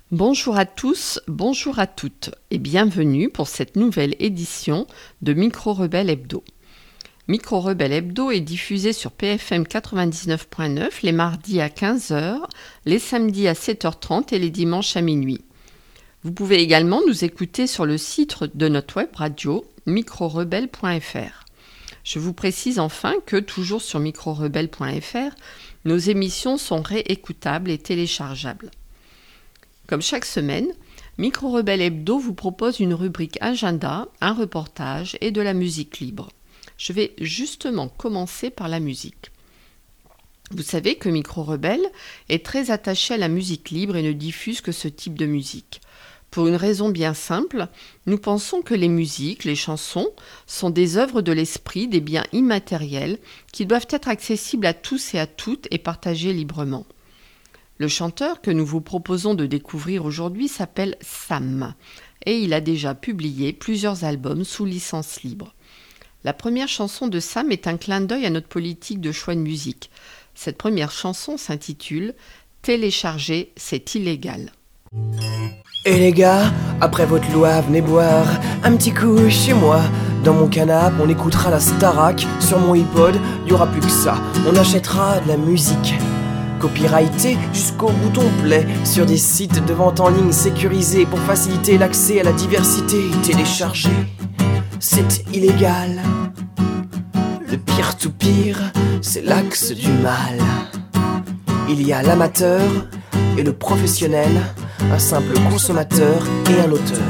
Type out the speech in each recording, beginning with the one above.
Bonjour à tous, bonjour à toutes et bienvenue pour cette nouvelle édition de Micro Rebelle Hebdo. Micro Rebelle Hebdo est diffusé sur PFM 99.9 les mardis à 15h, les samedis à 7h30 et les dimanches à minuit. Vous pouvez également nous écouter sur le site de notre web radio microrebelle.fr. Je vous précise enfin que, toujours sur microrebelle.fr, nos émissions sont réécoutables et téléchargeables. Comme chaque semaine, Micro Rebelle Hebdo vous propose une rubrique agenda, un reportage et de la musique libre. Je vais justement commencer par la musique. Vous savez que Micro Rebelle est très attaché à la musique libre et ne diffuse que ce type de musique. Pour une raison bien simple, nous pensons que les musiques, les chansons, sont des œuvres de l'esprit, des biens immatériels qui doivent être accessibles à tous et à toutes et partagés librement. Le chanteur que nous vous proposons de découvrir aujourd'hui s'appelle Sam et il a déjà publié plusieurs albums sous licence libre. La première chanson de Sam est un clin d'œil à notre politique de choix de musique. Cette première chanson s'intitule « Télécharger, c'est illégal ». Et les gars, après votre loi, venez boire un petit coup chez moi. Dans mon canapé, on écoutera la Starac. Sur mon iPod, y aura plus que ça. On achètera de la musique copyrighté jusqu'au bouton play sur des sites de vente en ligne sécurisés pour faciliter l'accès à la diversité. Télécharger, c'est illégal. Le peer-to-peer, c'est l'axe du mal. Il y a l'amateur et le professionnel, un simple consommateur et un auteur.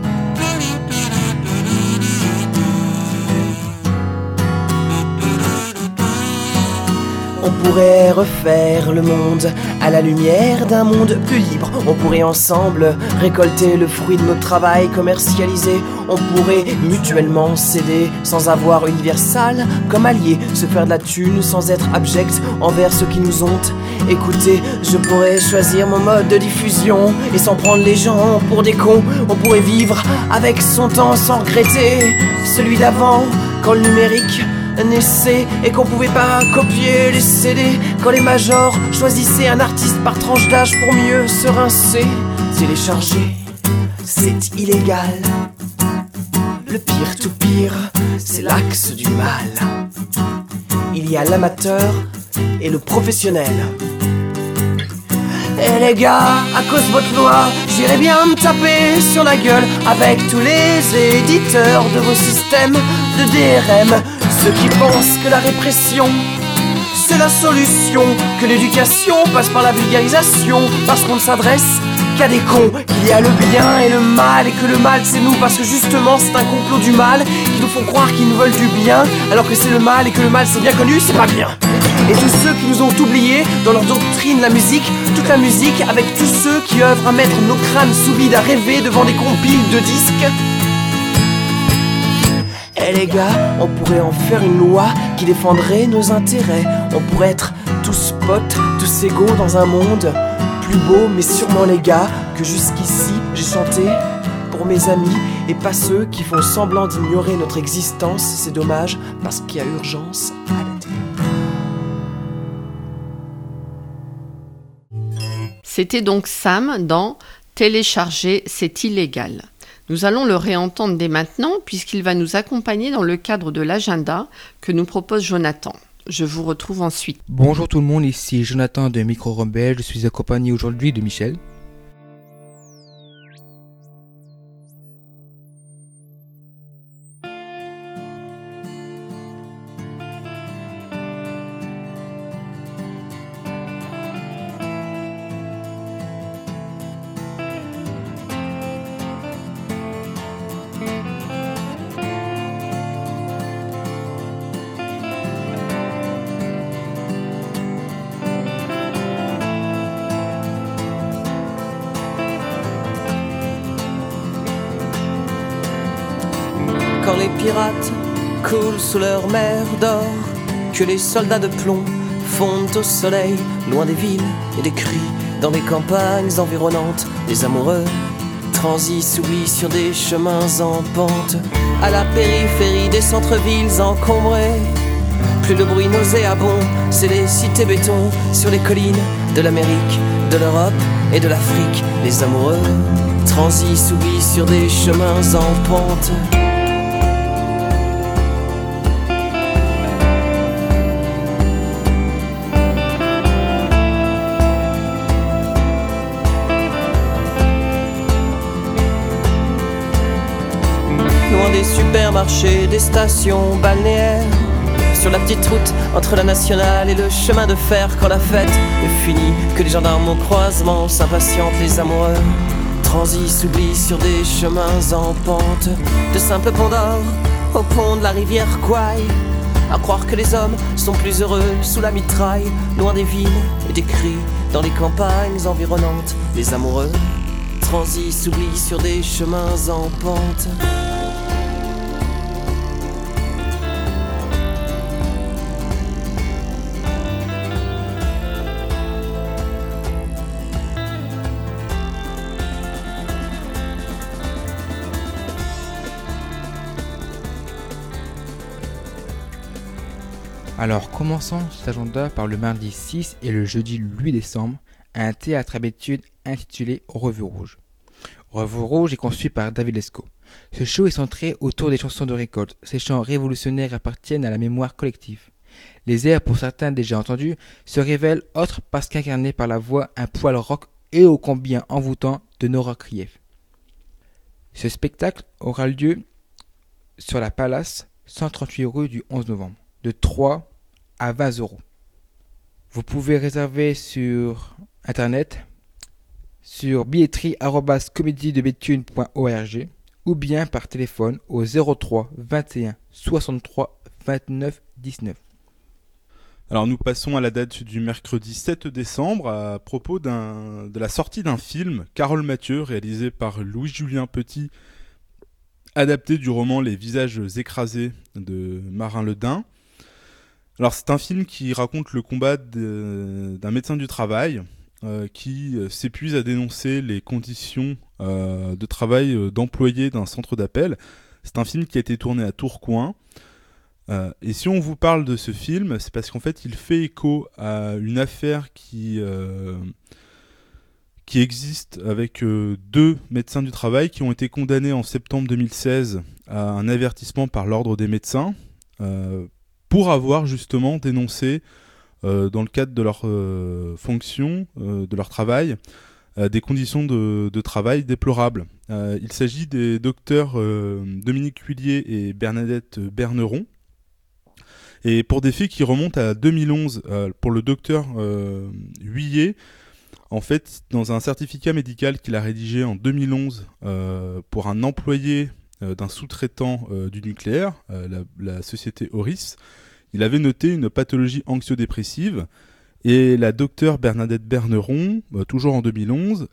On pourrait refaire le monde à la lumière d'un monde plus libre. On pourrait ensemble récolter le fruit de notre travail commercialisé. On pourrait mutuellement s'aider sans avoir Universal comme allié. Se faire de la thune sans être abject envers ceux qui nous ont écoutés. Je pourrais choisir mon mode de diffusion et sans prendre les gens pour des cons. On pourrait vivre avec son temps sans regretter celui d'avant quand le numérique naissait et qu'on pouvait pas copier les CD. Quand les majors choisissaient un artiste par tranche d'âge pour mieux se rincer. Télécharger, c'est illégal. Le peer-to-peer, c'est l'axe du mal. Il y a l'amateur et le professionnel. Et les gars, à cause de votre loi, j'irais bien me taper sur la gueule avec tous les éditeurs de vos systèmes de DRM. Ceux qui pensent que la répression, c'est la solution, que l'éducation passe par la vulgarisation, parce qu'on ne s'adresse qu'à des cons, qu'il y a le bien et le mal, et que le mal c'est nous, parce que justement c'est un complot du mal, qui nous font croire qu'ils nous veulent du bien, alors que c'est le mal, et que le mal c'est bien connu, c'est pas bien. Et tous ceux qui nous ont oubliés dans leur doctrine la musique, toute la musique, avec tous ceux qui œuvrent à mettre nos crânes sous vide à rêver devant des compiles de disques. Eh les gars, on pourrait en faire une loi qui défendrait nos intérêts. On pourrait être tous potes, tous égaux dans un monde plus beau, mais sûrement les gars, que jusqu'ici j'ai chanté pour mes amis et pas ceux qui font semblant d'ignorer notre existence. C'est dommage parce qu'il y a urgence à la télé. C'était donc Sam dans « Télécharger, c'est illégal ». Nous allons le réentendre dès maintenant puisqu'il va nous accompagner dans le cadre de l'agenda que nous propose Jonathan. Je vous retrouve ensuite. Bonjour tout le monde, ici Jonathan de Micro Rebelle. Je suis accompagné aujourd'hui de Michel. Quand les pirates coulent sous leur mer d'or, que les soldats de plomb fondent au soleil, loin des villes et des cris, dans les campagnes environnantes, les amoureux transis s'oublient sur des chemins en pente, à la périphérie des centres-villes encombrés. Plus de bruit nauséabond, c'est les cités béton sur les collines de l'Amérique, de l'Europe et de l'Afrique, les amoureux transis s'oublient sur des chemins en pente. Loin des supermarchés, des stations balnéaires, sur la petite route entre la nationale et le chemin de fer, quand la fête est finie, que les gendarmes au croisement s'impatientent, les amoureux transis s'oublient sur des chemins en pente. De simples ponts d'or au pont de la rivière Kwai, à croire que les hommes sont plus heureux sous la mitraille, loin des villes et des cris, dans les campagnes environnantes. Les amoureux transis s'oublient sur des chemins en pente. Alors, commençons cet agenda par le mardi 6 et le jeudi 8 décembre, un théâtre à Béthune intitulé Revue Rouge. Revue Rouge est conçu par David Lescaut. Ce show est centré autour des chansons de récolte. Ces chants révolutionnaires appartiennent à la mémoire collective. Les airs, pour certains déjà entendus, se révèlent autres parce qu'incarnés par la voix un poil rock et ô combien envoûtant de Nora Krief. Ce spectacle aura lieu sur la Palace, 138 rue du 11 novembre. De 3 à 20 €. Vous pouvez réserver sur internet sur billetterie@comediedebethune.org ou bien par téléphone au 03 21 63 29 19. Alors nous passons à la date du mercredi 7 décembre à propos de la sortie d'un film, Carole Mathieu, réalisé par Louis-Julien Petit, adapté du roman Les visages écrasés de Marin Ledin. Alors c'est un film qui raconte le combat d'un médecin du travail qui s'épuise à dénoncer les conditions de travail d'employés d'un centre d'appel. C'est un film qui a été tourné à Tourcoing. Et si on vous parle de ce film, c'est parce qu'en fait il fait écho à une affaire qui existe avec deux médecins du travail qui ont été condamnés en septembre 2016 à un avertissement par l'ordre des médecins pour avoir justement dénoncé, dans le cadre de leur fonction, de leur travail, des conditions de travail déplorables. Il s'agit des docteurs Dominique Huillier et Bernadette Berneron. Et pour des faits qui remontent à 2011, pour le docteur Huillier, en fait, dans un certificat médical qu'il a rédigé en 2011 pour un employé d'un sous-traitant du nucléaire, la société Auris, il avait noté une pathologie anxio-dépressive. Et la docteure Bernadette Berneron, toujours en 2011,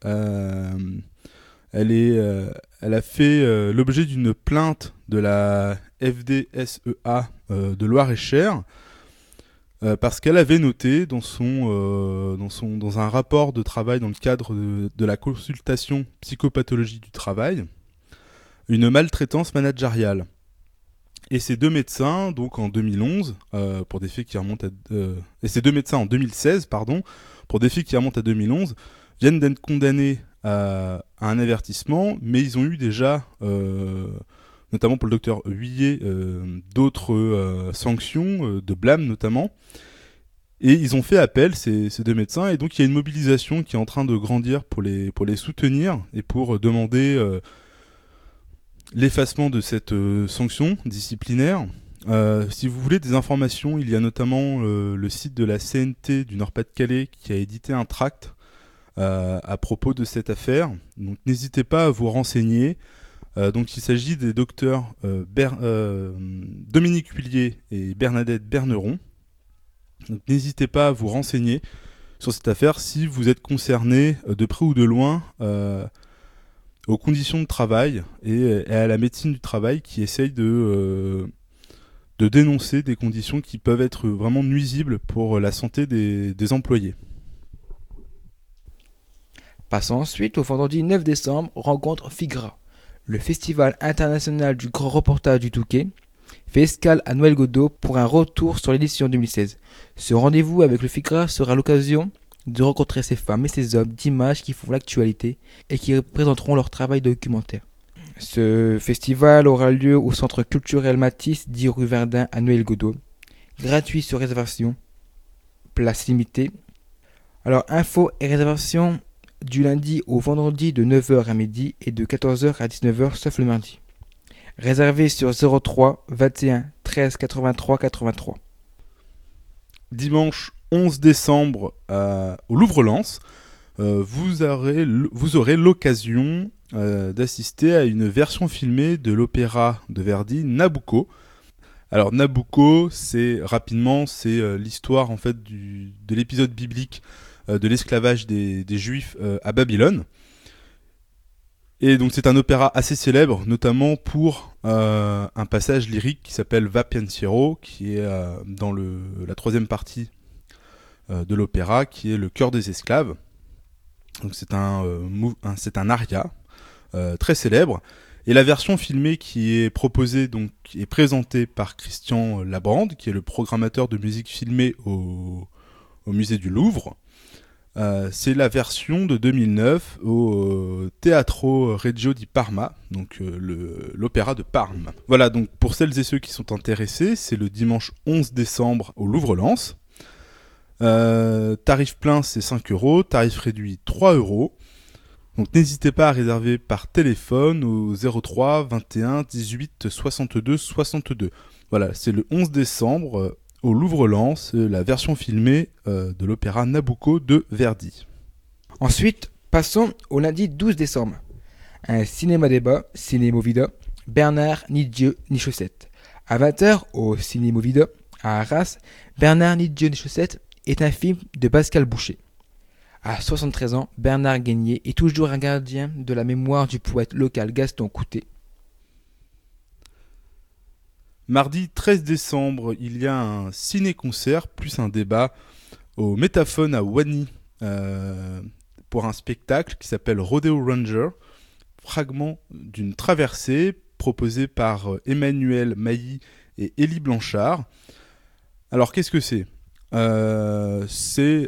elle a fait l'objet d'une plainte de la FDSEA de Loir-et-Cher parce qu'elle avait noté dans un rapport de travail dans le cadre de la consultation psychopathologie du travail une maltraitance managériale. Et ces deux médecins, donc en 2011, pour des faits qui remontent et ces deux médecins en 2016, pardon, pour des faits qui remontent à 2011, viennent d'être condamnés à un avertissement, mais ils ont eu déjà, notamment pour le docteur Huillier, d'autres sanctions, de blâme notamment. Et ils ont fait appel, ces deux médecins, et donc il y a une mobilisation qui est en train de grandir pour les soutenir et pour demander l'effacement de cette sanction disciplinaire. Si vous voulez des informations, il y a notamment le site de la CNT du Nord-Pas-de-Calais qui a édité un tract à propos de cette affaire. Donc n'hésitez pas à vous renseigner. Donc il s'agit des docteurs Dominique Huillier et Bernadette Berneron. Donc n'hésitez pas à vous renseigner sur cette affaire si vous êtes concerné de près ou de loin aux conditions de travail et à la médecine du travail qui essaye de dénoncer des conditions qui peuvent être vraiment nuisibles pour la santé des employés. Passons ensuite au vendredi 9 décembre, rencontre FIGRA. Le Festival international du grand reportage du Touquet fait escale à Noël Godot pour un retour sur l'édition 2016. Ce rendez-vous avec le FIGRA sera l'occasion de rencontrer ces femmes et ces hommes d'images qui font l'actualité et qui représenteront leur travail documentaire. Ce festival aura lieu au Centre culturel Matisse, 10 rue Verdun à Noël-Godeau. Gratuit sur réservation, place limitée. Alors, infos et réservation du lundi au vendredi de 9h à midi et de 14h à 19h sauf le mardi. Réservé sur 03 21 13 83 83. Dimanche 11 décembre au Louvre-Lens, vous aurez l'occasion d'assister à une version filmée de l'opéra de Verdi Nabucco. Alors Nabucco, c'est l'histoire en fait de l'épisode biblique de l'esclavage des Juifs à Babylone. Et donc c'est un opéra assez célèbre, notamment pour un passage lyrique qui s'appelle Va Pensiero, qui est dans la troisième partie de l'opéra, qui est le chœur des esclaves. Donc c'est un aria très célèbre. Et la version filmée qui est proposée, donc qui est présentée par Christian Labrande, qui est le programmateur de musique filmée au musée du Louvre. C'est la version de 2009 au Teatro Regio di Parma, donc l'opéra de Parme. Voilà, donc pour celles et ceux qui sont intéressés, c'est le dimanche 11 décembre au Louvre-Lens. Tarif plein c'est 5 €, tarif réduit 3 €. Donc n'hésitez pas à réserver par téléphone au 03 21 18 62 62. Voilà, c'est le 11 décembre au Louvre-Lens, la version filmée de l'opéra Nabucco de Verdi. Ensuite, passons au lundi 12 décembre. Un cinéma-débat, Ciné-Movida, Bernard ni Dieu ni chaussettes. À 20h au Ciné-Movida, à Arras, Bernard ni Dieu ni chaussettes est un film de Pascal Boucher. À 73 ans, Bernard Guénier est toujours un gardien de la mémoire du poète local Gaston Coutet. Mardi 13 décembre, il y a un ciné-concert plus un débat au Métaphone à Wany pour un spectacle qui s'appelle Rodeo Ranger, fragment d'une traversée proposée par Emmanuel Mailly et Élie Blanchard. Alors qu'est-ce que c'est ? C'est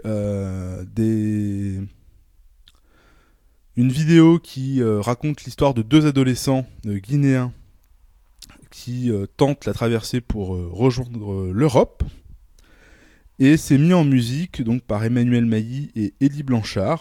une vidéo qui raconte l'histoire de deux adolescents guinéens qui tentent la traversée pour rejoindre l'Europe. Et c'est mis en musique donc par Emmanuel Mailly et Élie Blanchard.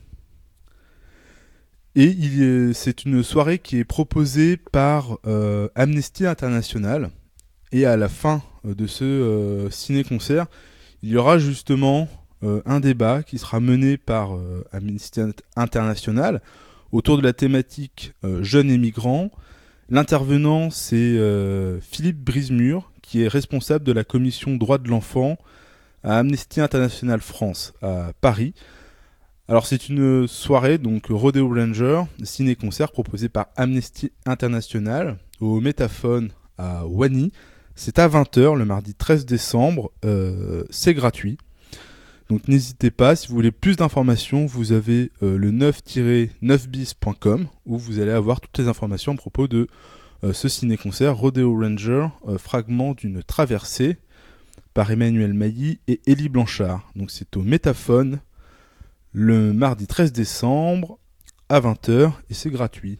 Et c'est une soirée qui est proposée par Amnesty International. Et à la fin de ce ciné-concert, il y aura justement un débat qui sera mené par Amnesty International autour de la thématique jeunes et migrants. L'intervenant, c'est Philippe Brisemur, qui est responsable de la commission droits de l'enfant à Amnesty International France à Paris. Alors c'est une soirée, donc Rodeo Ranger, ciné-concert proposé par Amnesty International au Métaphone à Wany. C'est à 20h le mardi 13 décembre, c'est gratuit. Donc n'hésitez pas, si vous voulez plus d'informations, vous avez le 9-9bis.com où vous allez avoir toutes les informations à propos de ce ciné-concert Rodeo Ranger, fragment d'une traversée par Emmanuel Mailly et Élie Blanchard. Donc c'est au Métaphone le mardi 13 décembre à 20h et c'est gratuit.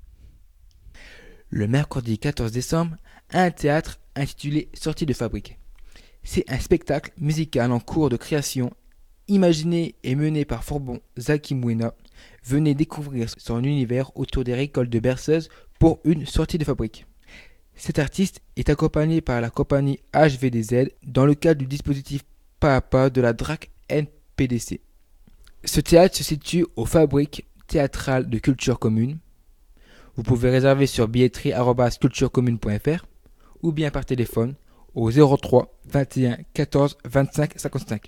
Le mercredi 14 décembre, un théâtre intitulé Sortie de fabrique. C'est un spectacle musical en cours de création, imaginé et mené par Forbon Zakimwena. Venez découvrir son univers autour des récoltes de berceuses pour une sortie de fabrique. Cet artiste est accompagné par la compagnie HVDZ dans le cadre du dispositif pas à pas de la DRAC NPDC. Ce théâtre se situe aux Fabriques théâtrales de Culture Commune. Vous pouvez réserver sur billetterie@culturecommune.fr ou bien par téléphone au 03 21 14 25 55.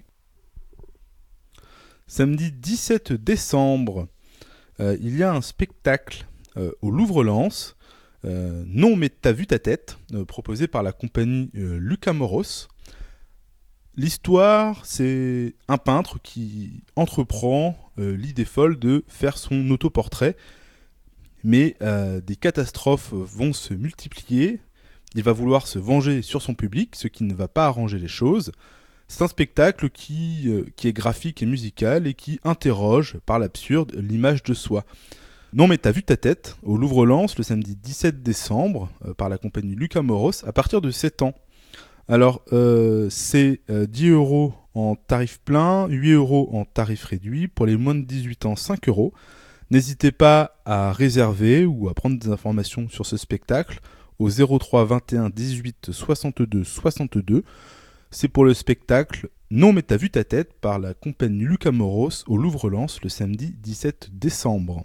Samedi 17 décembre, il y a un spectacle au Louvre-Lens, Non mais t'as vu ta tête, proposé par la compagnie Lucas Moros. L'histoire, c'est un peintre qui entreprend l'idée folle de faire son autoportrait, mais des catastrophes vont se multiplier. Il va vouloir se venger sur son public, ce qui ne va pas arranger les choses. C'est un spectacle qui est graphique et musical et qui interroge par l'absurde l'image de soi. Non mais t'as vu ta tête au Louvre-Lens le samedi 17 décembre par la compagnie Lucas Moros à partir de 7 ans. Alors c'est 10 € en tarif plein, 8 € en tarif réduit, pour les moins de 18 ans 5 €. N'hésitez pas à réserver ou à prendre des informations sur ce spectacle au 03 21 18 62 62. C'est pour le spectacle Non mais t'as vu ta tête par la compagnie Lucas Moros au Louvre-Lens le samedi 17 décembre.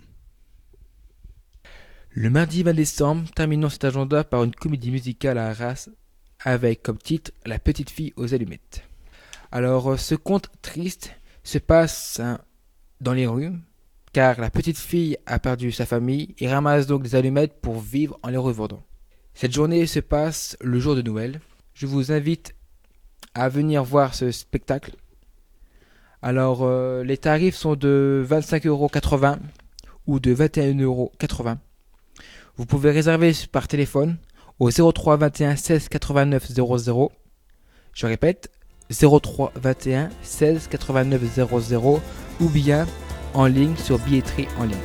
Le mardi 20 décembre, terminons cet agenda par une comédie musicale à Arras avec comme titre La petite fille aux allumettes. Alors ce conte triste se passe dans les rues car la petite fille a perdu sa famille et ramasse donc des allumettes pour vivre en les revendant. Cette journée se passe le jour de Noël. Je vous invite à venir voir ce spectacle. Alors les tarifs sont de 25,80 € ou de 21,80 €. Vous pouvez réserver par téléphone au 03 21 16 89 00. Je répète, 03 21 16 89 00 ou bien en ligne sur billetterie en ligne.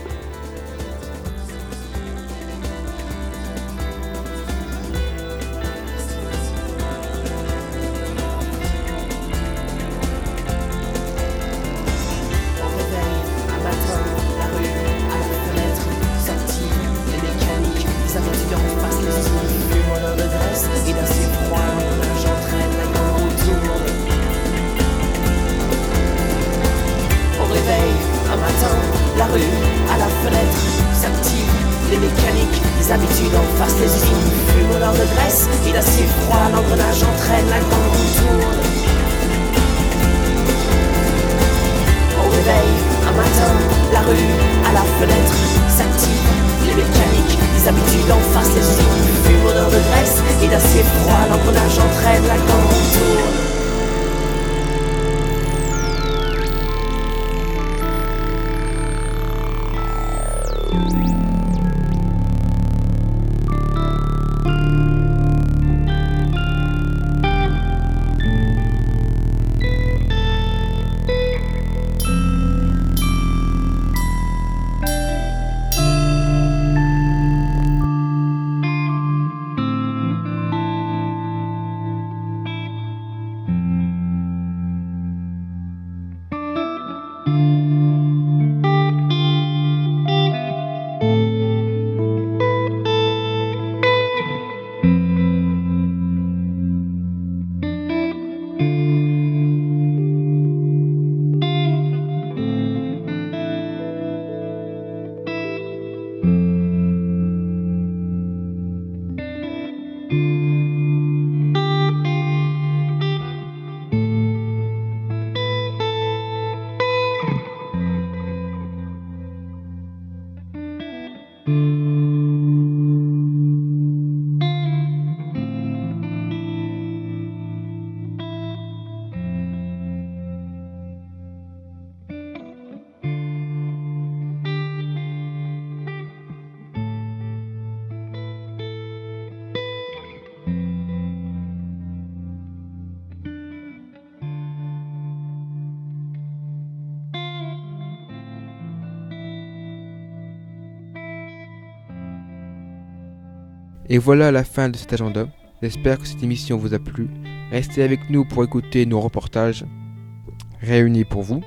Et voilà la fin de cet agenda. J'espère que cette émission vous a plu. Restez avec nous pour écouter nos reportages réunis pour vous.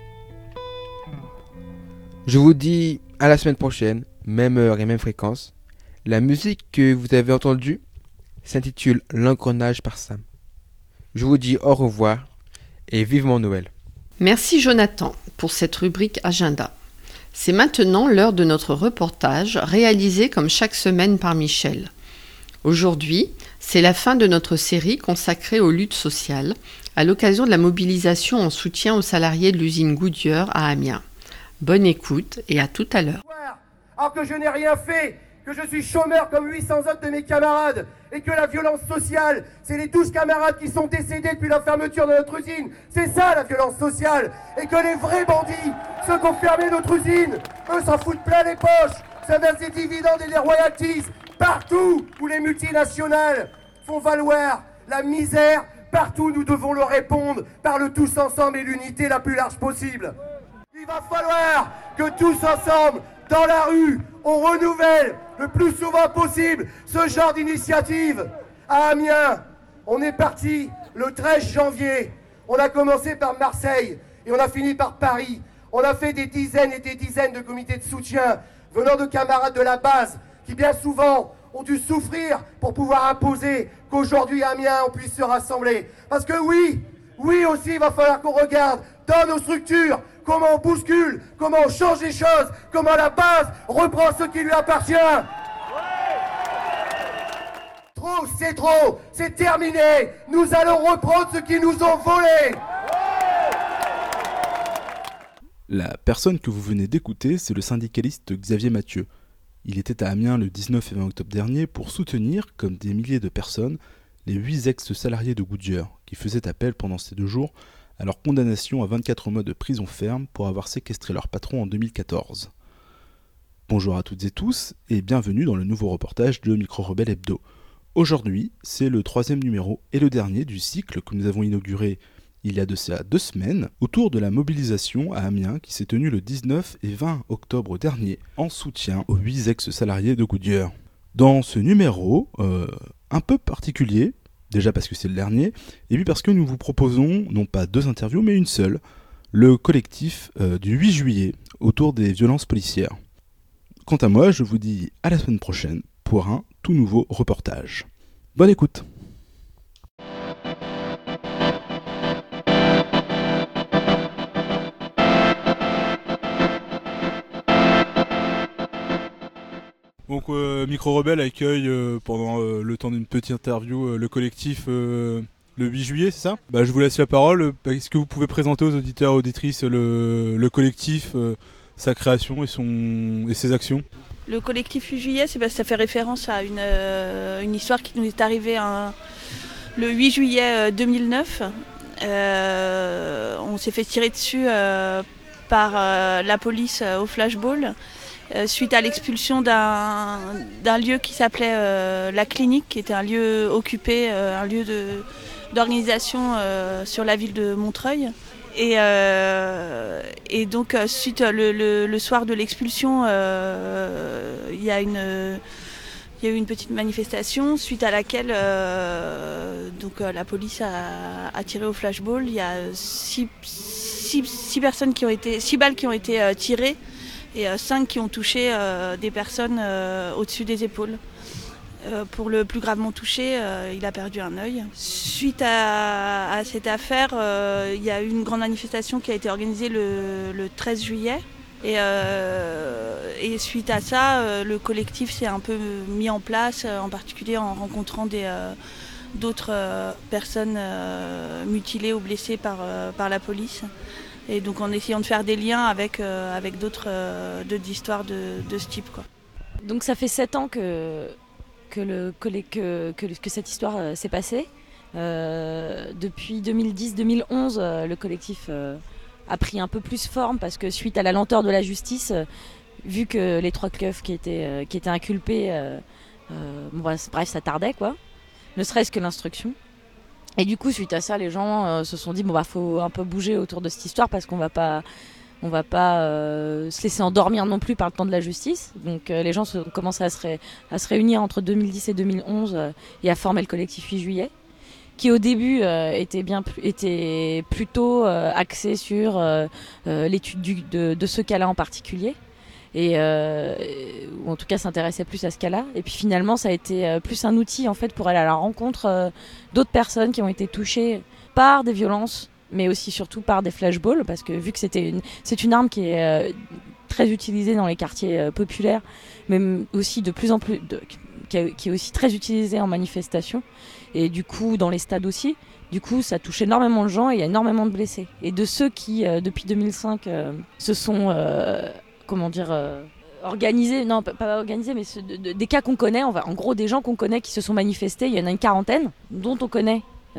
Je vous dis à la semaine prochaine, même heure et même fréquence. La musique que vous avez entendue s'intitule L'engrenage par Sam. Je vous dis au revoir et vivement Noël. Merci Jonathan pour cette rubrique agenda. C'est maintenant l'heure de notre reportage réalisé comme chaque semaine par Michel. Aujourd'hui, c'est la fin de notre série consacrée aux luttes sociales à l'occasion de la mobilisation en soutien aux salariés de l'usine Goodyear à Amiens. Bonne écoute et à tout à l'heure. Alors que je n'ai rien fait, que je suis chômeur comme 800 autres de mes camarades et que la violence sociale, c'est les 12 camarades qui sont décédés depuis la fermeture de notre usine. C'est ça la violence sociale. Et que les vrais bandits, ceux qui ont fermé notre usine, eux s'en foutent plein les poches. Ça verse des dividendes et des royalties partout où les multinationales font valoir la misère Partout, nous devons le répondre par le tous ensemble et l'unité la plus large possible. Il va falloir que tous ensemble, dans la rue, on renouvelle le plus souvent possible ce genre d'initiative. À Amiens, on est parti le 13 janvier. On a commencé par Marseille et on a fini par Paris. On a fait des dizaines et des dizaines de comités de soutien venant de camarades de la base qui bien souvent ont dû souffrir pour pouvoir imposer qu'aujourd'hui à Amiens on puisse se rassembler. Parce que oui aussi il va falloir qu'on regarde dans nos structures comment on bouscule, comment on change les choses, comment la base reprend ce qui lui appartient. Trop, c'est terminé. Nous allons reprendre ce qu'ils nous ont volé. La personne que vous venez d'écouter, c'est le syndicaliste Xavier Mathieu. Il était à Amiens le 19 et 20 octobre dernier pour soutenir, comme des milliers de personnes, les 8 ex-salariés de Goodyear qui faisaient appel pendant ces 2 jours à leur condamnation à 24 mois de prison ferme pour avoir séquestré leur patron en 2014. Bonjour à toutes et tous et bienvenue dans le nouveau reportage de Micro Rebelle Hebdo. Aujourd'hui, c'est le 3e numéro et le dernier du cycle que nous avons inauguré il y a de ça 2 semaines, autour de la mobilisation à Amiens qui s'est tenue le 19 et 20 octobre dernier en soutien aux 8 ex-salariés de Goodyear. Dans ce numéro, un peu particulier, déjà parce que c'est le dernier, et puis parce que nous vous proposons non pas 2 interviews mais une seule, le collectif du 8 juillet autour des violences policières. Quant à moi, je vous dis à la semaine prochaine pour un tout nouveau reportage. Bonne écoute! Donc Micro Rebelle accueille pendant le temps d'une petite interview le collectif le 8 juillet, c'est ça ? Je vous laisse la parole. Est-ce que vous pouvez présenter aux auditeurs et auditrices le collectif, sa création et ses actions ? Le collectif 8 juillet, c'est parce que ça fait référence à une histoire qui nous est arrivée le 8 juillet 2009. On s'est fait tirer dessus par la police au flashball. Suite à l'expulsion d'un lieu qui s'appelait la clinique, qui était un lieu occupé, un lieu d'organisation sur la ville de Montreuil. Et donc suite le soir de l'expulsion, il y a eu une petite manifestation suite à laquelle la police a tiré au flashball. Il y a 6 balles qui ont été tirées. Et 5 qui ont touché des personnes au-dessus des épaules. Pour le plus gravement touché, il a perdu un œil. Suite à cette affaire, il y a eu une grande manifestation qui a été organisée le 13 juillet. Et suite à ça, le collectif s'est un peu mis en place, en particulier en rencontrant d'autres personnes mutilées ou blessées par la police. Et donc en essayant de faire des liens avec d'autres histoires de ce type, quoi. Donc ça fait 7 ans que cette histoire s'est passée. Depuis 2010-2011, le collectif a pris un peu plus forme parce que suite à la lenteur de la justice, vu que les 3 keufs qui étaient inculpés, bref, ça tardait, quoi. Ne serait-ce que l'instruction. Et du coup, suite à ça, les gens se sont dit faut un peu bouger autour de cette histoire parce qu'on va pas se laisser endormir non plus par le temps de la justice. Donc les gens ont commencé à se réunir entre 2010 et 2011 et à former le collectif 8 juillet, qui au début était plutôt axé sur l'étude de ce cas-là en particulier. Ou en tout cas s'intéressait plus à ce cas-là. Et puis finalement, ça a été plus un outil en fait pour aller à la rencontre d'autres personnes qui ont été touchées par des violences, mais aussi surtout par des flashballs, parce que vu que c'est une arme qui est très utilisée dans les quartiers populaires, mais aussi de plus en plus qui est aussi très utilisée en manifestation, et du coup dans les stades aussi. Du coup, ça touche énormément de gens et il y a énormément de blessés. Et de ceux qui, depuis 2005, se sont organisés, non pas organisés, mais des cas qu'on connaît, en gros des gens qu'on connaît qui se sont manifestés, il y en a une quarantaine dont on connaît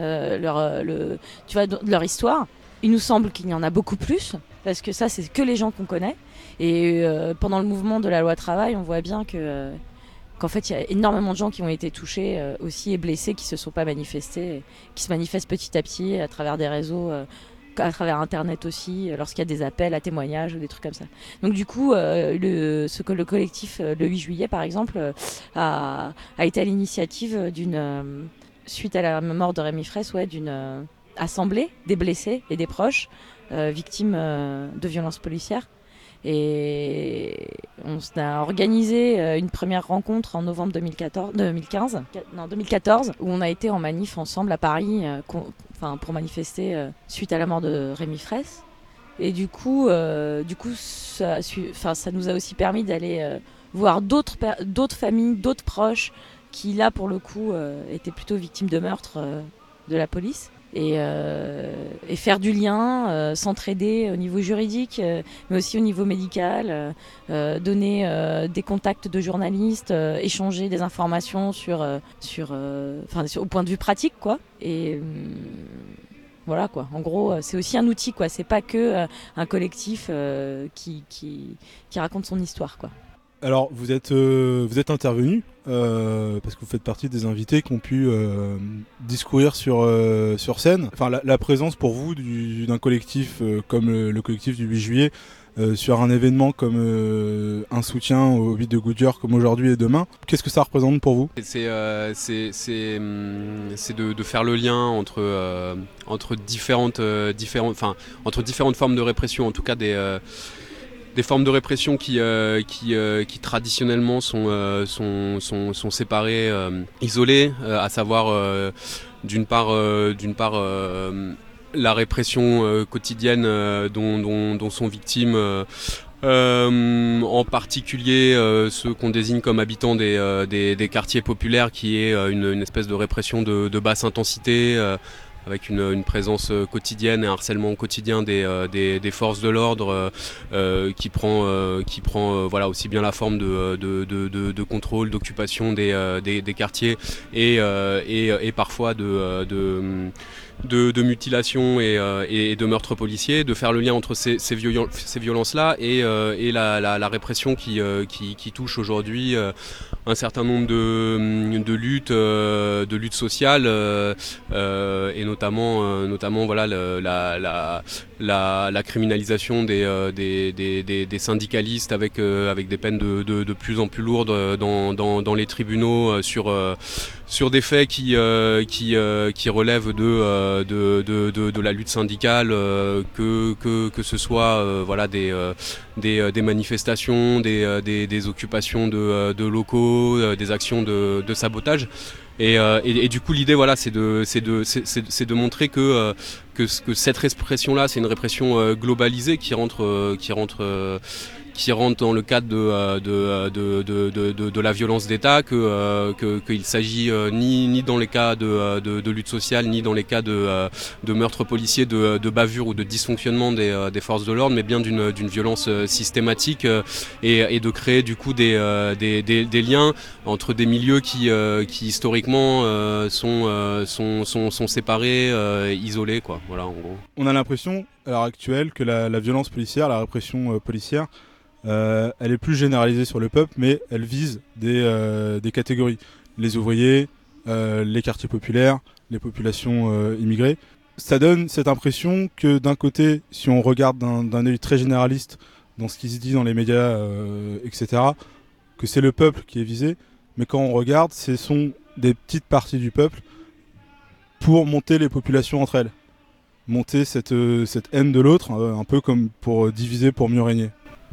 leur histoire. Il nous semble qu'il y en a beaucoup plus, parce que ça c'est que les gens qu'on connaît. Et pendant le mouvement de la loi travail, on voit bien que qu'en fait il y a énormément de gens qui ont été touchés aussi et blessés qui se sont pas manifestés, qui se manifestent petit à petit à travers des réseaux, à travers internet aussi, lorsqu'il y a des appels à témoignages ou des trucs comme ça. Donc du coup le collectif le 8 juillet par exemple a été à l'initiative d'une suite à la mort de Rémi Fraisse, d'une assemblée des blessés et des proches victimes de violences policières. Et on a organisé une première rencontre en novembre 2014, où on a été en manif ensemble à Paris pour manifester suite à la mort de Rémi Fraisse. Et du coup ça nous a aussi permis d'aller voir d'autres familles, d'autres proches qui là pour le coup étaient plutôt victimes de meurtre de la police. Et faire du lien, s'entraider au niveau juridique, mais aussi au niveau médical, donner des contacts de journalistes, échanger des informations au point de vue pratique, quoi. Et voilà, quoi. En gros, c'est aussi un outil, quoi. C'est pas que un collectif qui raconte son histoire, quoi. Alors, vous êtes intervenu parce que vous faites partie des invités qui ont pu discourir sur scène. Enfin, la présence pour vous d'un collectif comme le collectif du 8 juillet sur un événement comme un soutien au 8 de Goodyear comme aujourd'hui et demain, qu'est-ce que ça représente pour vous ? C'est de faire le lien entre différentes formes de répression, en tout cas des formes de répression qui traditionnellement sont séparées, isolées, à savoir d'une part la répression quotidienne dont sont victimes en particulier ceux qu'on désigne comme habitants des quartiers populaires, qui est une espèce de répression de basse intensité, avec une présence quotidienne et un harcèlement quotidien des forces de l'ordre qui prend aussi bien la forme de contrôle, d'occupation des quartiers et parfois de mutilation et de meurtres policiers, de faire le lien entre ces violences-là et la répression qui touche aujourd'hui un certain nombre de luttes sociales et notamment voilà la criminalisation des syndicalistes avec des peines de plus en plus lourdes dans les tribunaux sur des faits qui relèvent de la lutte syndicale, que ce soit des manifestations, des occupations de locaux, des actions de sabotage. Et du coup l'idée c'est de montrer que cette répression-là, c'est une répression globalisée qui rentre dans le cadre de la violence d'État, qu'il s'agit ni dans les cas de lutte sociale, ni dans les cas de meurtres policiers, de bavures ou de dysfonctionnement des forces de l'ordre, mais bien d'une violence systématique et de créer du coup des liens entre des milieux qui historiquement sont séparés, isolés, quoi. Voilà, en gros. On a l'impression à l'heure actuelle que la violence policière, la répression policière, elle est plus généralisée sur le peuple, mais elle vise des catégories. Les ouvriers, les quartiers populaires, les populations immigrées. Ça donne cette impression que d'un côté, si on regarde d'un œil très généraliste dans ce qui se dit dans les médias, etc., que c'est le peuple qui est visé, mais quand on regarde, ce sont des petites parties du peuple pour monter les populations entre elles. Monter cette haine de l'autre, un peu comme pour diviser pour mieux régner.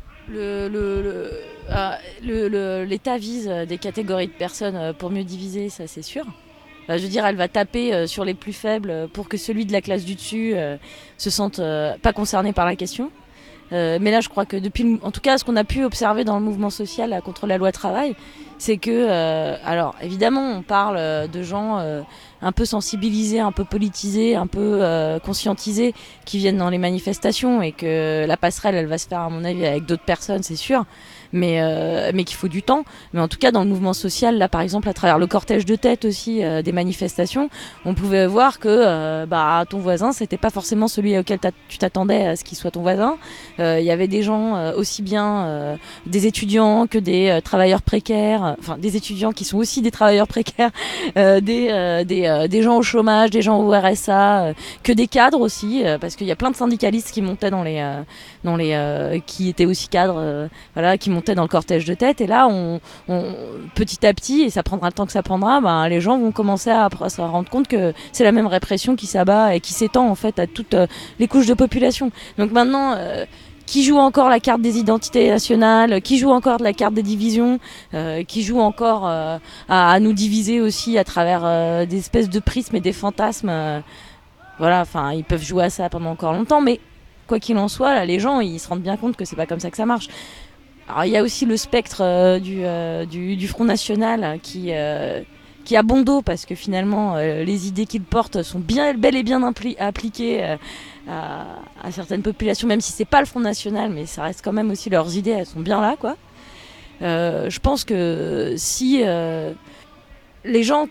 L'État vise des catégories de personnes pour mieux diviser, ça c'est sûr. Je veux dire, elle va taper sur les plus faibles pour que celui de la classe du dessus se sente pas concerné par la question. Mais là, je crois que en tout cas, ce qu'on a pu observer dans le mouvement social contre la loi travail, c'est que, alors évidemment, on parle de gens un peu sensibilisés, un peu politisés, un peu conscientisés, qui viennent dans les manifestations, et que la passerelle, elle va se faire, à mon avis, avec d'autres personnes, c'est sûr. mais qu'il faut du temps. Mais en tout cas, dans le mouvement social, là, par exemple, à travers le cortège de tête aussi des manifestations, on pouvait voir que ton voisin, c'était pas forcément celui auquel tu t'attendais à ce qu'il soit ton voisin. Il y avait des gens aussi bien des étudiants que des travailleurs précaires, enfin des étudiants qui sont aussi des travailleurs précaires, des gens au chômage, des gens au RSA, que des cadres aussi, parce qu'il y a plein de syndicalistes qui montaient qui étaient aussi cadres, qui montaient dans le cortège de tête. Et là, on petit à petit, et ça prendra le temps que ça prendra, les gens vont commencer à se rendre compte que c'est la même répression qui s'abat et qui s'étend en fait à toutes les couches de population. Donc maintenant, qui joue encore la carte des identités nationales, qui joue encore de la carte des divisions, qui joue encore à nous diviser aussi à travers des espèces de prismes et des fantasmes. Ils peuvent jouer à ça pendant encore longtemps, mais quoi qu'il en soit, là, les gens ils se rendent bien compte que c'est pas comme ça que ça marche. Alors il y a aussi le spectre du Front National qui a bon dos, parce que finalement les idées qu'ils portent sont bel et bien appliquées à certaines populations, même si c'est pas le Front National, mais ça reste quand même aussi leurs idées, elles sont bien là, quoi. Je pense que si les gens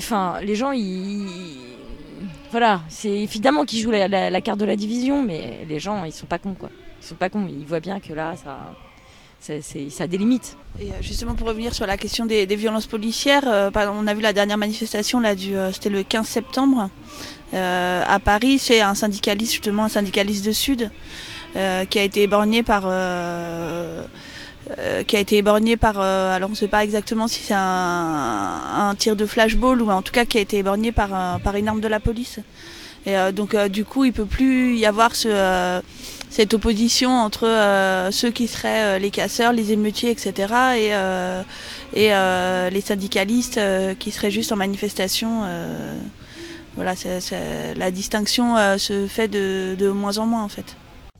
c'est évidemment qu'ils jouent la carte de la division, mais les gens ils sont pas cons, quoi. Ils sont pas cons, ils voient bien que là ça a des limites. Et justement, pour revenir sur la question des violences policières, on a vu la dernière manifestation là, c'était le 15 septembre à Paris. C'est un syndicaliste de Sud qui a été éborgné par alors on ne sait pas exactement si c'est un tir de flashball, ou en tout cas qui a été éborgné par une arme de la police. Et donc du coup il peut plus y avoir cette opposition entre ceux qui seraient les casseurs, les émeutiers, etc. et les syndicalistes qui seraient juste en manifestation. La distinction se fait de moins en moins en fait.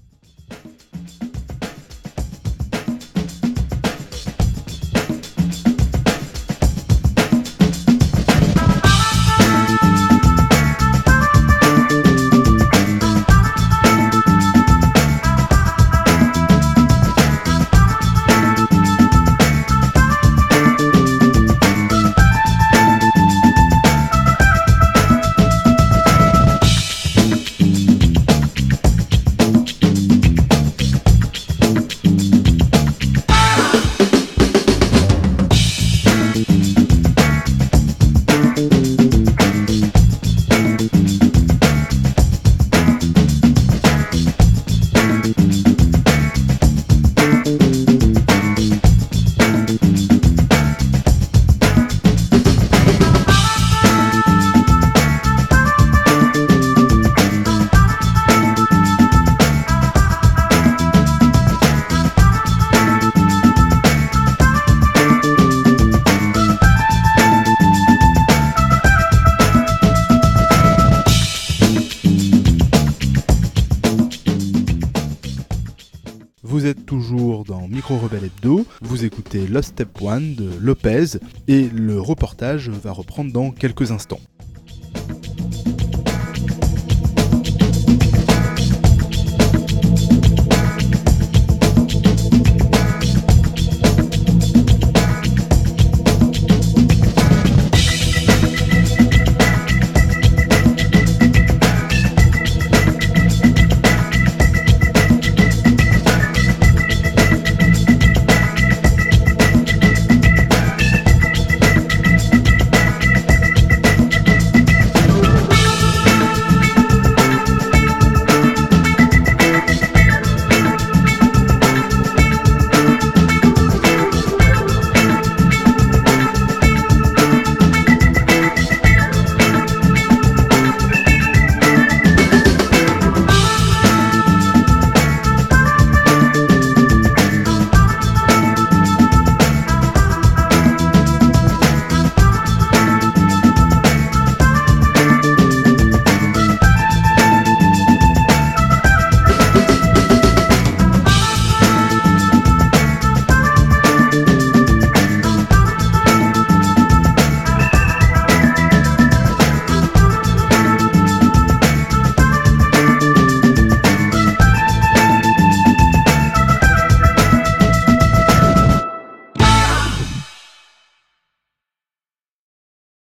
Vous êtes toujours dans Micro Rebelle Hebdo, vous écoutez Lost Step One de Lopez et le reportage va reprendre dans quelques instants.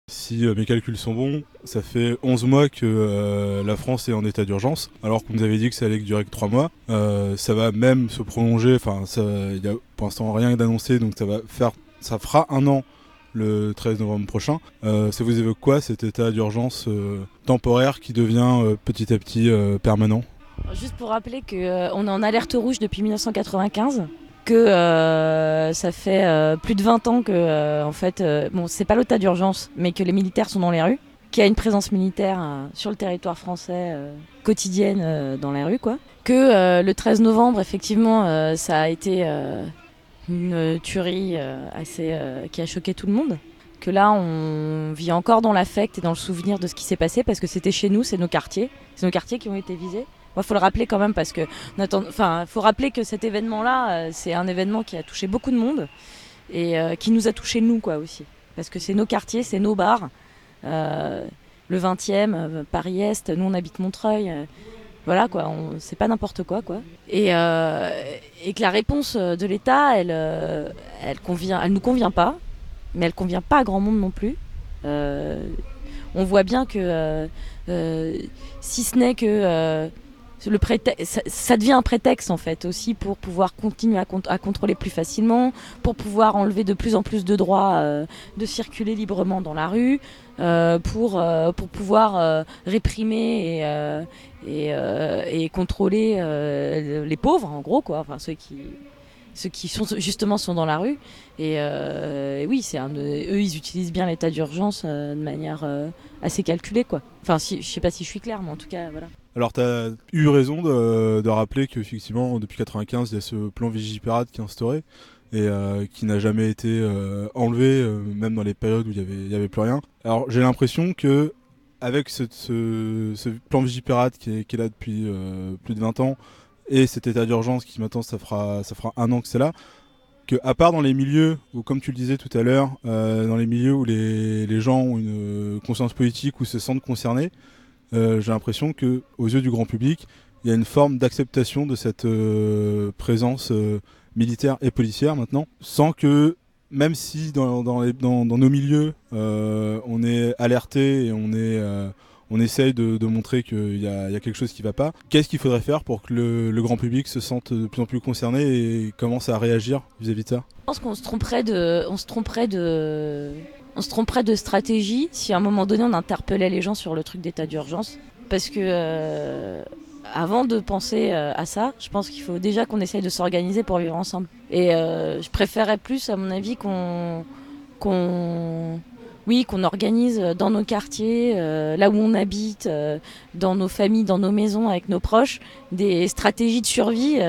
Si mes calculs sont bons, ça fait 11 mois que la France est en état d'urgence, alors qu'on nous avait dit que ça allait durer que 3 mois. Ça va même se prolonger, enfin, il n'y a pour l'instant rien d'annoncé, donc ça fera 1 an le 13 novembre prochain. Ça vous évoque quoi, cet état d'urgence temporaire qui devient petit à petit permanent ? Juste pour rappeler qu'on est en alerte rouge depuis 1995, que ça fait plus de 20 ans que, en fait, c'est pas l'état d'urgence, mais que les militaires sont dans les rues, qu'il y a une présence militaire sur le territoire français quotidienne dans les rues, quoi. Que le 13 novembre, effectivement, ça a été une tuerie qui a choqué tout le monde. Que là, on vit encore dans l'affect et dans le souvenir de ce qui s'est passé, parce que c'était chez nous, c'est nos quartiers qui ont été visés. Il faut le rappeler quand même, parce que faut rappeler que cet événement-là, c'est un événement qui a touché beaucoup de monde et qui nous a touché nous, quoi, aussi. Parce que c'est nos quartiers, c'est nos bars. Le 20e, Paris-Est, nous on habite Montreuil. Voilà, quoi, c'est pas n'importe quoi, quoi. Et que la réponse de l'État, elle nous convient pas, mais elle convient pas à grand monde non plus. On voit bien que si ce n'est que ça devient un prétexte en fait aussi pour pouvoir continuer à contrôler plus facilement, pour pouvoir enlever de plus en plus de droits de circuler librement dans la rue, pour pouvoir réprimer et contrôler les pauvres en gros, quoi, enfin ceux qui sont dans la rue et oui, eux ils utilisent bien l'état d'urgence de manière assez calculée, quoi. Enfin, je sais pas si je suis claire, mais en tout cas voilà. Alors tu as eu raison de rappeler qu'effectivement depuis 1995 il y a ce plan Vigipirate qui est instauré et qui n'a jamais été enlevé, même dans les périodes où il y avait plus rien. Alors j'ai l'impression que avec ce plan Vigipirate qui est là depuis plus de 20 ans et cet état d'urgence qui maintenant ça fera 1 an que c'est là, que à part dans les milieux où, comme tu le disais tout à l'heure, dans les milieux où les gens ont une conscience politique ou se sentent concernés, j'ai l'impression que aux yeux du grand public, il y a une forme d'acceptation de cette présence militaire et policière maintenant, sans que, même si dans nos milieux on est alerté et on essaye de montrer qu'il y a quelque chose qui ne va pas, qu'est-ce qu'il faudrait faire pour que le grand public se sente de plus en plus concerné et commence à réagir vis-à-vis de ça ? Je pense qu'on se tromperait de stratégie si à un moment donné on interpellait les gens sur le truc d'état d'urgence. Parce que avant de penser à ça, je pense qu'il faut déjà qu'on essaye de s'organiser pour vivre ensemble. Et je préférerais plus, à mon avis, qu'on organise dans nos quartiers, là où on habite, dans nos familles, dans nos maisons, avec nos proches, des stratégies de survie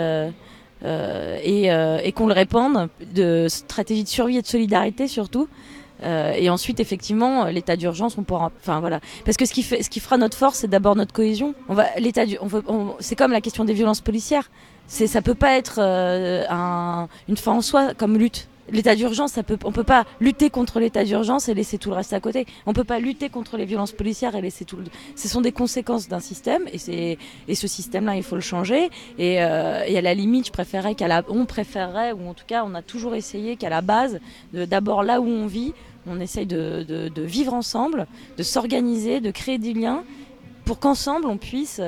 et qu'on le répande, de stratégies de survie et de solidarité surtout. Et ensuite, effectivement, l'état d'urgence, on pourra. Enfin voilà, parce que ce qui fera notre force, c'est d'abord notre cohésion. C'est comme la question des violences policières. Ça peut pas être une fin en soi comme lutte. L'état d'urgence, on peut pas lutter contre l'état d'urgence et laisser tout le reste à côté. On peut pas lutter contre les violences policières et laisser Ce sont des conséquences d'un système et ce système-là, il faut le changer. Et à la limite, on préférerait, ou en tout cas, on a toujours essayé qu'à la base, d'abord là où on vit, on essaye de vivre ensemble, de s'organiser, de créer des liens, pour qu'ensemble on puisse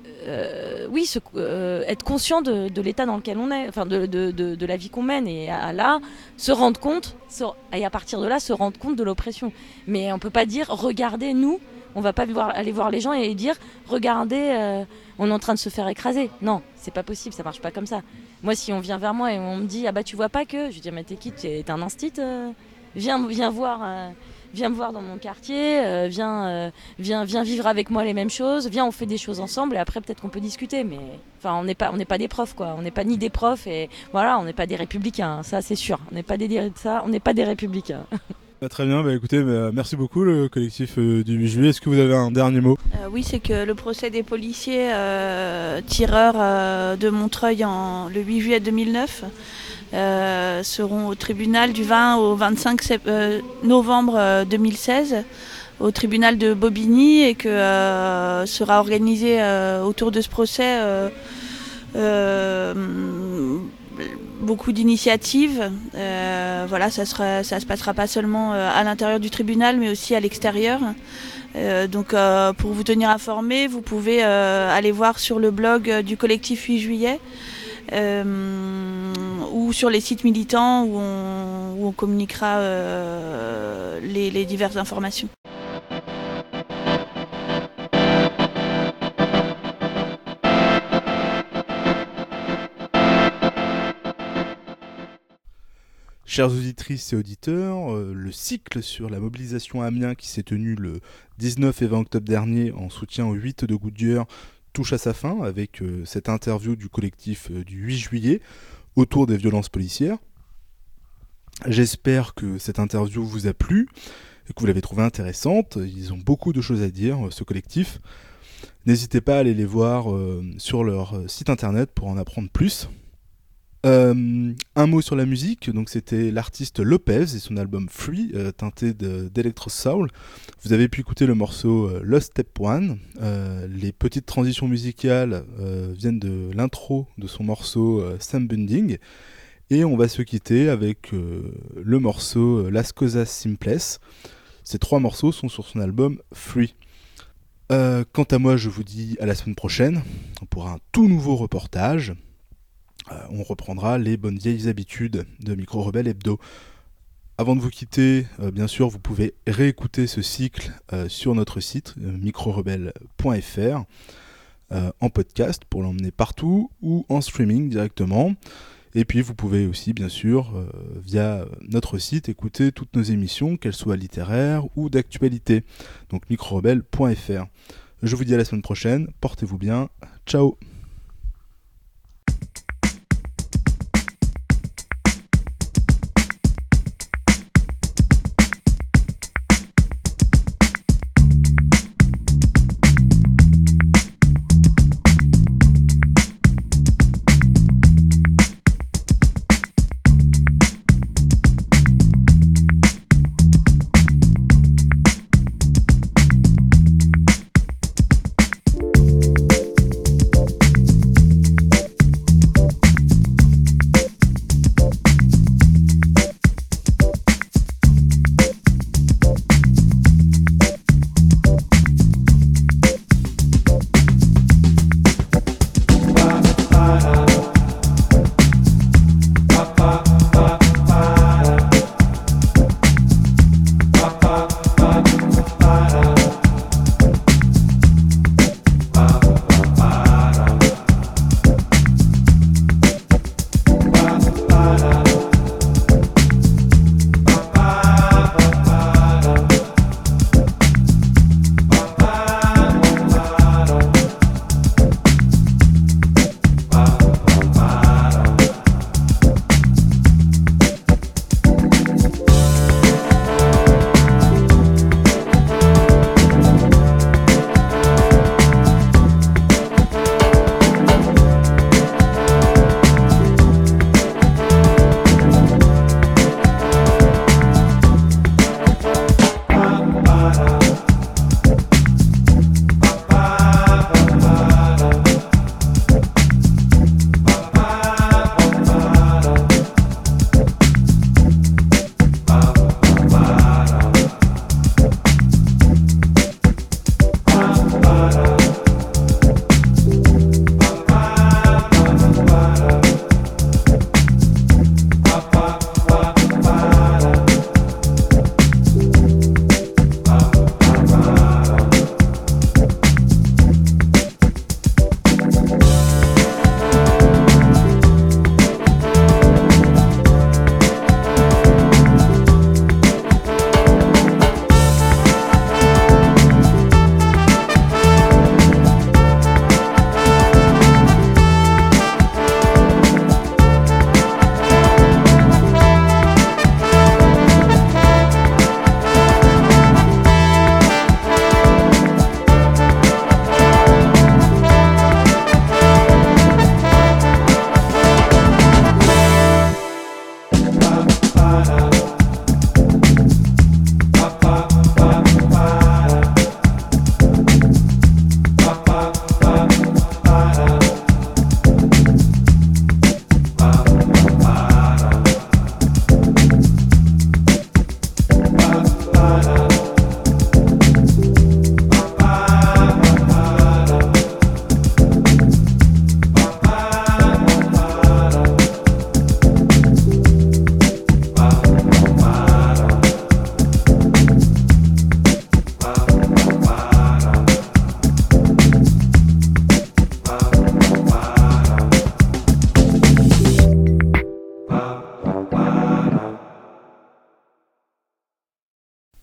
être conscient de l'état dans lequel on est, enfin de la vie qu'on mène, et là se rendre compte, et à partir de là se rendre compte de l'oppression. Mais on peut pas dire regardez, nous on va pas aller voir les gens et dire regardez, on est en train de se faire écraser. Non, c'est pas possible, ça marche pas comme ça. Moi, si on vient vers moi et on me dit ah bah tu vois pas que, je vais dire mais t'es qui, t'es un instit, viens voir dans mon quartier, viens vivre avec moi les mêmes choses, viens on fait des choses ensemble et après peut-être qu'on peut discuter, mais enfin on n'est pas des profs, quoi, on n'est pas ni des profs et voilà, on n'est pas des républicains, ça c'est sûr, on n'est pas des républicains. Très bien, écoutez, merci beaucoup le collectif du 8 juillet. Est-ce que vous avez un dernier mot ? Oui, c'est que le procès des policiers tireurs de Montreuil le 8 juillet 2009 seront au tribunal du 20 au 25 novembre 2016 au tribunal de Bobigny, et que sera organisé autour de ce procès beaucoup d'initiatives. Voilà, ça se passera pas seulement à l'intérieur du tribunal, mais aussi à l'extérieur. Donc pour vous tenir informé, vous pouvez aller voir sur le blog du collectif 8 juillet ou sur les sites militants où on communiquera les diverses informations. Chères auditrices et auditeurs, le cycle sur la mobilisation à Amiens qui s'est tenu le 19 et 20 octobre dernier en soutien au 8 de Goodyear touche à sa fin avec cette interview du collectif du 8 juillet autour des violences policières. J'espère que cette interview vous a plu et que vous l'avez trouvée intéressante. Ils ont beaucoup de choses à dire, ce collectif. N'hésitez pas à aller les voir sur leur site internet pour en apprendre plus. Un mot sur la musique, donc c'était l'artiste Lopez et son album Free, teinté d'Electro Soul. Vous avez pu écouter le morceau Lost Step One. Les petites transitions musicales viennent de l'intro de son morceau Sam Bunding. Et on va se quitter avec le morceau Las Cosas Simples. Ces 3 morceaux sont sur son album Free. Quant à moi, je vous dis à la semaine prochaine pour un tout nouveau reportage. On reprendra les bonnes vieilles habitudes de Micro Rebelle Hebdo. Avant de vous quitter, bien sûr, vous pouvez réécouter ce cycle sur notre site microrebelle.fr en podcast pour l'emmener partout ou en streaming directement. Et puis vous pouvez aussi, bien sûr, via notre site, écouter toutes nos émissions, qu'elles soient littéraires ou d'actualité. Donc microrebelle.fr. Je vous dis à la semaine prochaine, portez-vous bien, ciao.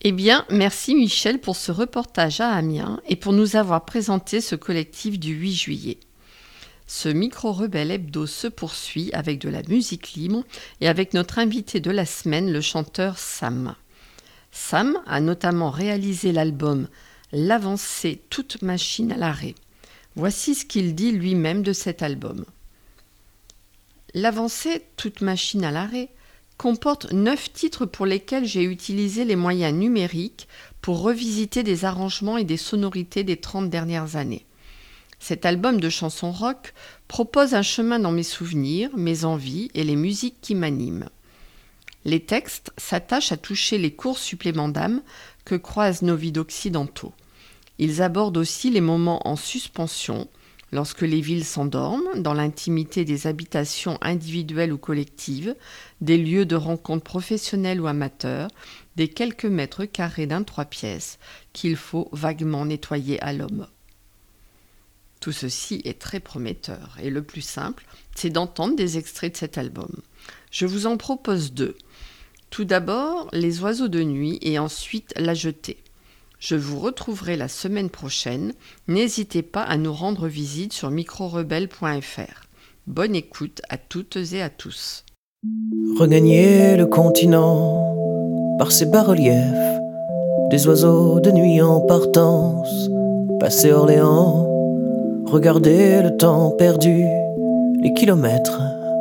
Eh bien, merci Michel pour ce reportage à Amiens et pour nous avoir présenté ce collectif du 8 juillet. Ce micro-rebelle hebdo se poursuit avec de la musique libre et avec notre invité de la semaine, le chanteur Sam. Sam a notamment réalisé l'album « L'avancée, toute machine à l'arrêt ». Voici ce qu'il dit lui-même de cet album. « L'avancée, toute machine à l'arrêt » comporte 9 titres pour lesquels j'ai utilisé les moyens numériques pour revisiter des arrangements et des sonorités des 30 dernières années. Cet album de chansons rock propose un chemin dans mes souvenirs, mes envies et les musiques qui m'animent. Les textes s'attachent à toucher les courts suppléments d'âme que croisent nos vies d'occidentaux. Ils abordent aussi les moments en suspension, lorsque les villes s'endorment, dans l'intimité des habitations individuelles ou collectives, des lieux de rencontre professionnels ou amateurs, des quelques mètres carrés d'un 3 pièces qu'il faut vaguement nettoyer à l'homme. Tout ceci est très prometteur et le plus simple, c'est d'entendre des extraits de cet album. Je vous en propose 2. Tout d'abord, Les oiseaux de nuit et ensuite La jetée. Je vous retrouverai la semaine prochaine. N'hésitez pas à nous rendre visite sur microrebelle.fr. Bonne écoute à toutes et à tous. Regagner le continent par ses bas-reliefs, des oiseaux de nuit en partance, passer Orléans, regarder le temps perdu, les kilomètres,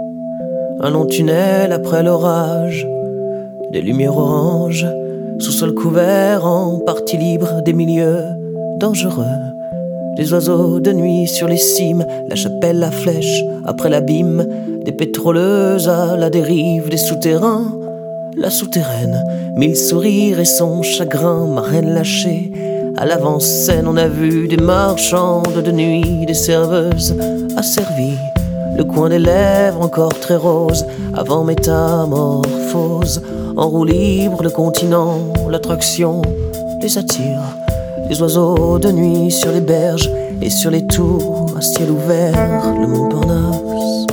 un long tunnel après l'orage, des lumières oranges, sous-sol couvert en partie libre des milieux dangereux, des oiseaux de nuit sur les cimes, la chapelle, la flèche, après l'abîme, des pétroleuses à la dérive, des souterrains, la souterraine, 1000 sourires et son chagrin, marraine lâchée, à l'avant-scène on a vu des marchandes de nuit, des serveuses asservies, le coin des lèvres encore très rose, avant métamorphose, en roue libre le continent, l'attraction les attire, les oiseaux de nuit sur les berges et sur les tours à ciel ouvert, le Montparnasse.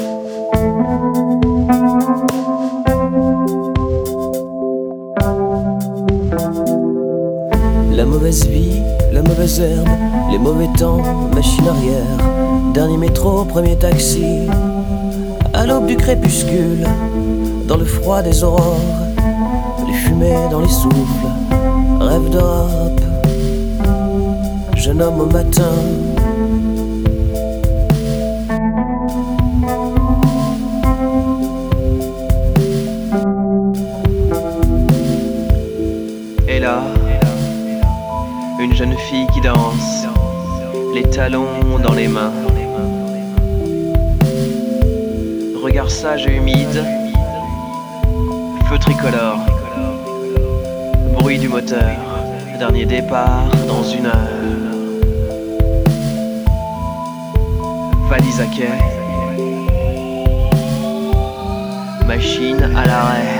La mauvaise vie, la mauvaise herbe, les mauvais temps, machine arrière, dernier métro, premier taxi, à l'aube du crépuscule, dans le froid des aurores, les fumées dans les souffles, rêve de rap, jeune homme au matin. Et là, une jeune fille qui danse, les talons dans les mains, regard sage et humide, feu tricolore, bruit du moteur, dernier départ dans 1 heure, valise à quai, machine à l'arrêt.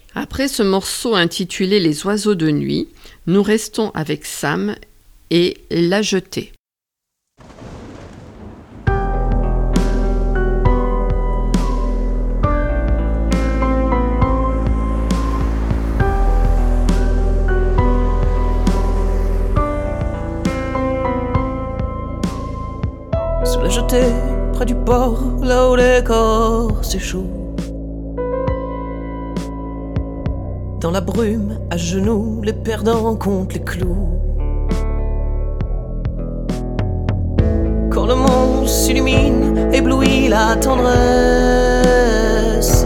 Après ce morceau intitulé Les oiseaux de nuit, nous restons avec Sam et La Jetée. Sur la jetée, près du port, là où les corps s'échouent. Dans la brume, à genoux, les perdants contre les clous. Quand le monde s'illumine, éblouit la tendresse.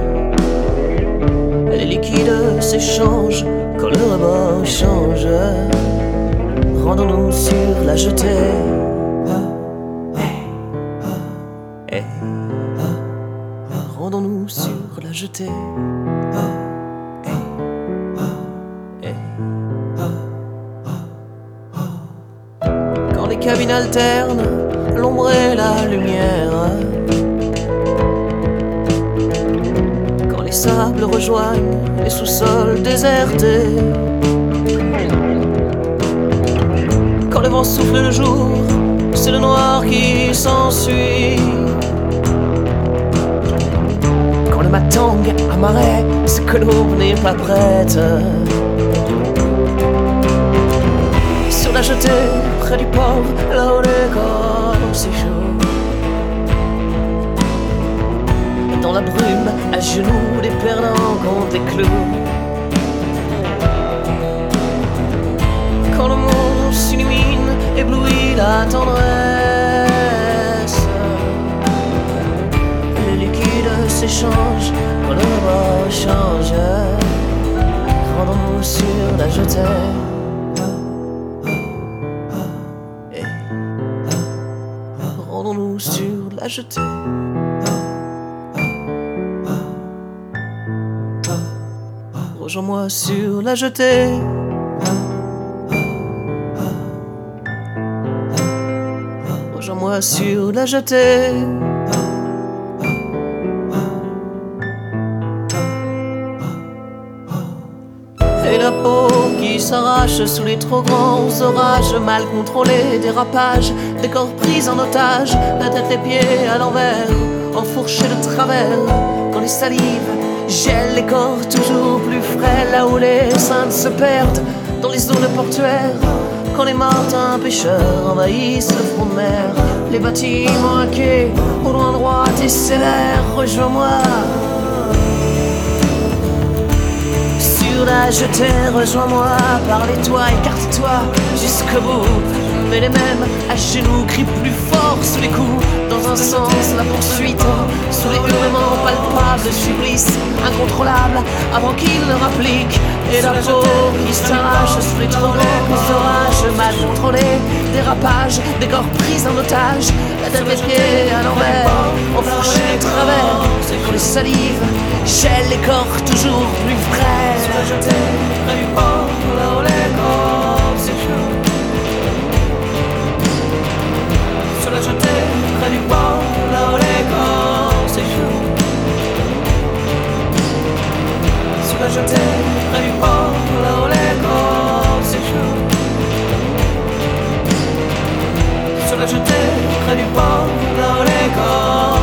Les liquides s'échangent quand le rebord change. Rendons-nous sur la jetée. Rendons-nous sur la jetée. Quand les cabines alternent l'ombre et la lumière, quand les sables rejoignent les sous-sols désertés, quand le vent souffle le jour, c'est le noir qui s'ensuit. Quand le matang amarait, c'est que l'aube n'est pas prête. Sur la jetée, près du port, là où les corps s'échouent. Dans la brume, à genoux, les perdants contre les clous. Quand le monde s'illumine, éblouit la tendresse. Les liquides s'échangent quand le rebord change. Rendons-nous sur la jetée. Rendons-nous sur la jetée. Rejoins-moi sur la jetée. Rejoins-moi sur la jetée. Et la peau qui s'arrache sous les trop grands orages, mal contrôlés, dérapages, des corps pris en otage, la tête les pieds à l'envers, enfourchés de travers. Quand les salives gèlent les corps toujours plus frais, là où les saintes se perdent dans les zones portuaires. Quand les martins pêcheurs envahissent le front de mer, les bâtiments à quai, au loin droit et sévère. Rejoins-moi sur la jetée, rejoins-moi, parlez-toi, écarte-toi jusqu'au bout. Mais les mêmes à genoux crient plus fort sous les coups. Dans un sens la poursuite, sous les hurlements palpables de supplice incontrôlable avant qu'il ne rapplique. Et la peau qui s'arrache sous les trop grands orages, mal contrôlés, dérapages, des corps pris en otage, la tête les pieds à l'envers, enfourchés de travers. C'est quand les salives gèlent les corps toujours plus frais. Sur la jetée, près du port, là où les corps s'échouent. Sur la jetée, près du port, là où les corps s'échouent. Sur la jetée, près du port, là où les corps s'échouent. Sur la jetée, près du port, là où les corps